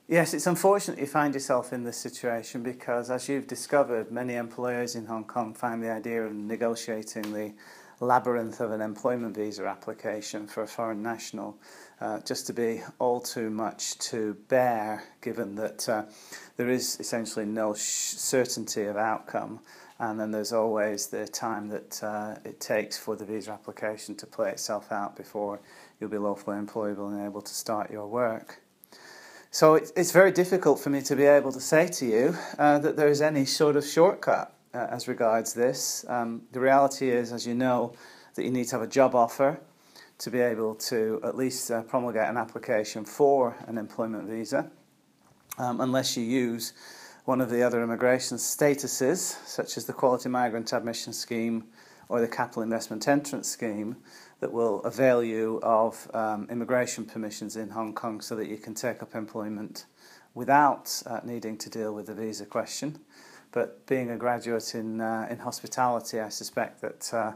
Yes, it's unfortunate you find yourself in this situation because, as you've discovered, many employers in Hong Kong find the idea of negotiating the labyrinth of an employment visa application for a foreign national just to be all too much to bear, given that there is essentially no certainty of outcome, and then there's always the time that it takes for the visa application to play itself out before you'll be lawfully employable and able to start your work. So it's very difficult for me to be able to say to you that there is any sort of shortcut as regards this. The reality is, as you know, that you need to have a job offer to be able to at least promulgate an application for an employment visa, unless you use one of the other immigration statuses, such as the Quality Migrant Admission Scheme or the Capital Investment Entrance Scheme, that will avail you of immigration permissions in Hong Kong so that you can take up employment without needing to deal with the visa question. But being a graduate in hospitality, I suspect that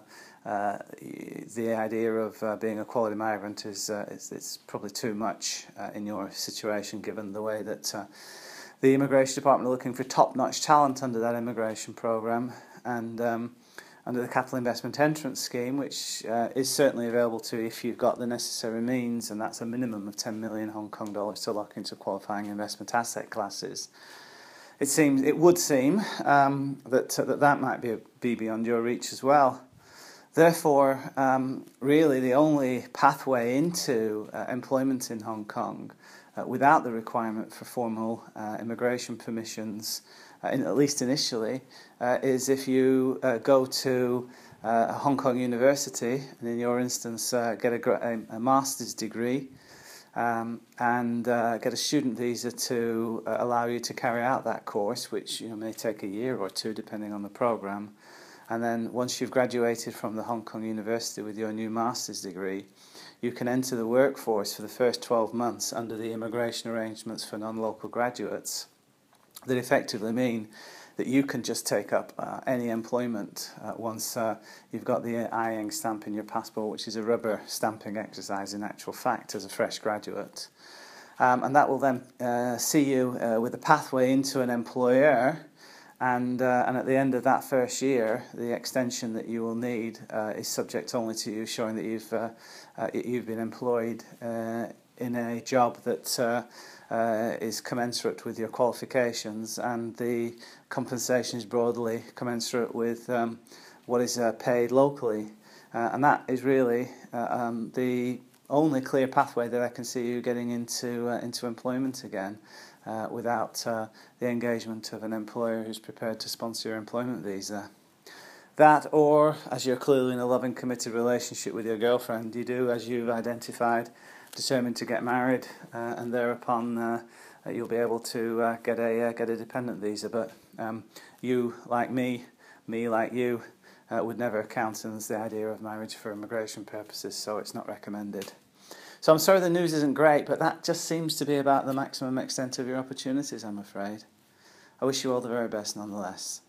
the idea of being a quality migrant is it's probably too much in your situation, given the way that the Immigration Department are looking for top-notch talent under that immigration program, and under the Capital Investment Entrance Scheme, which is certainly available to you if you've got the necessary means, and that's a minimum of 10 million Hong Kong dollars to lock into qualifying investment asset classes. It would seem that might be beyond your reach as well. Therefore, really the only pathway into employment in Hong Kong without the requirement for formal immigration permissions, at least initially, is if you go to a Hong Kong university, and in your instance get a master's degree, and get a student visa to allow you to carry out that course, which may take a year or two depending on the program. And then once you've graduated from the Hong Kong University with your new master's degree, you can enter the workforce for the first 12 months under the immigration arrangements for non-local graduates that effectively mean that you can just take up any employment once you've got the IEng stamp in your passport, which is a rubber stamping exercise in actual fact as a fresh graduate. And that will then see you with a pathway into an employer, and at the end of that first year, the extension that you will need is subject only to you showing that you've been employed in a job that is commensurate with your qualifications, and the compensation is broadly commensurate with what is paid locally. And that is really the only clear pathway that I can see you getting into employment again, without the engagement of an employer who's prepared to sponsor your employment visa. That, or as you're clearly in a loving, committed relationship with your girlfriend, you do, as you've identified, determined to get married, and thereupon you'll be able to get a dependent visa. But you, like me like you, would never countenance the idea of marriage for immigration purposes, so it's not recommended. So I'm sorry the news isn't great, but that just seems to be about the maximum extent of your opportunities, I'm afraid. I wish you all the very best nonetheless.